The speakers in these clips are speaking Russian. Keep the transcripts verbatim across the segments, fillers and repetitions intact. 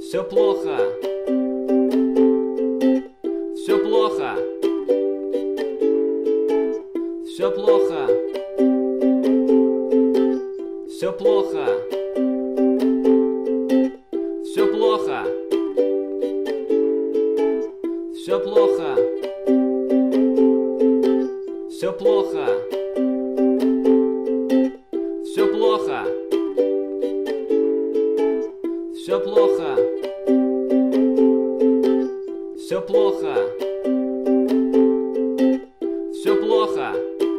Все плохо. Все плохо. Все плохо. Все плохо. Все плохо. Все плохо. Все плохо. Все плохо. Все плохо. Все плохо. Все плохо.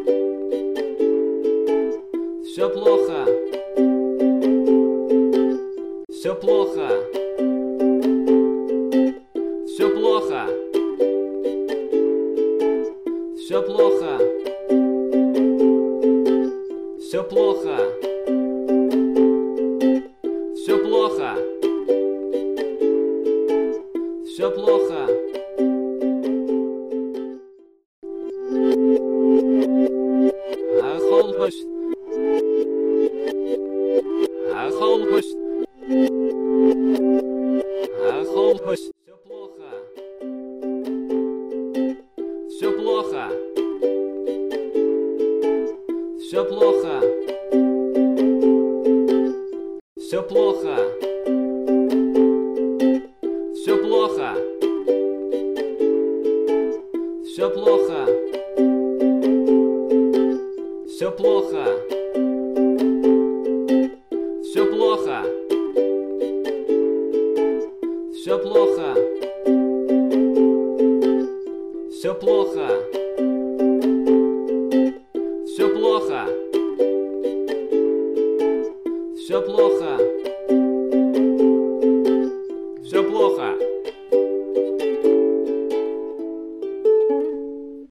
Все плохо. Все плохо. Все плохо. Все плохо. Все плохо. Все плохо. Все плохо. Ахолбаш. Ахолбаш. Ахолбаш. Все плохо. Все плохо. Все плохо. Все плохо. Все плохо. Все плохо. Все плохо. Все плохо. Все плохо. Все плохо. Все плохо. Все плохо. Все плохо.